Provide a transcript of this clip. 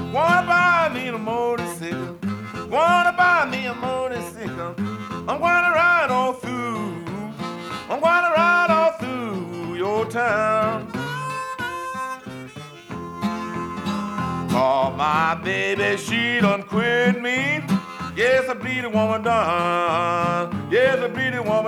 Wanna buy me a motorcycle. Wanna buy me a motorcycle. I'm gonna ride all through. I'm gonna ride all through your town. Oh, my baby, she done quit me. Yes, I beat a woman down. Yes, I beat a woman